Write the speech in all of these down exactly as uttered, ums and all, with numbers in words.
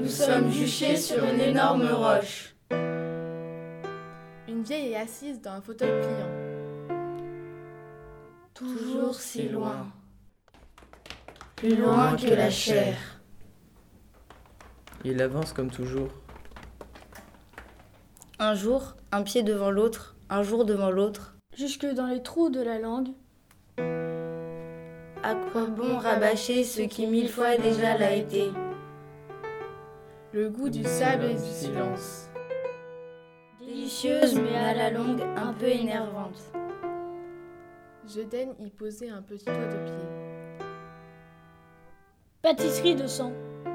Nous sommes juchés sur une énorme roche. Une vieille est assise dans un fauteuil pliant. Toujours si loin. Plus loin que la chair. Il avance comme toujours. Un jour, un pied devant l'autre, un jour devant l'autre. Jusque dans les trous de la langue. À quoi bon rabâcher ce qui mille fois déjà l'a été? Le goût du sable et du silence. Délicieuse mais à la longue un peu énervante. Je daigne y poser un petit doigt de pied. Pâtisserie de sang.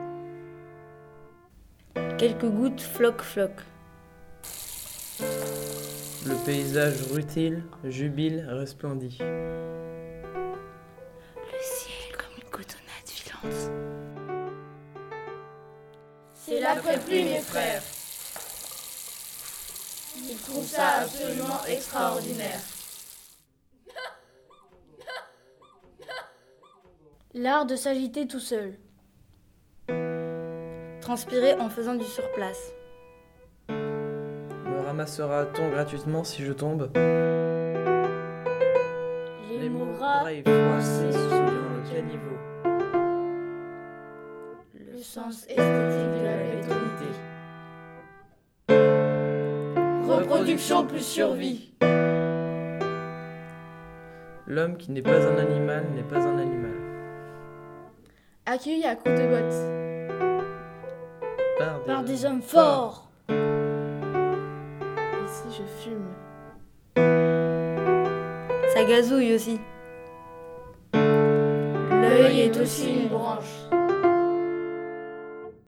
Quelques gouttes floc-floc. Le paysage rutile, jubile, resplendit. Le ciel comme une cotonnade filante. C'est l'après-pluie, mes frères. Ils trouvent ça absolument extraordinaire. L'art de s'agiter tout seul. Transpirer en faisant du surplace. Me ramassera-t-on gratuitement si je tombe? Les, mots gras et froissés souillant le caniveau. Le sens esthétique de la bétonité. Reproduction plus survie. L'homme qui n'est pas un animal n'est pas un animal. Accueilli à coups de bottes. Par des, par des hommes forts. Ici je fume. Ça gazouille aussi. L'œil est aussi une branche.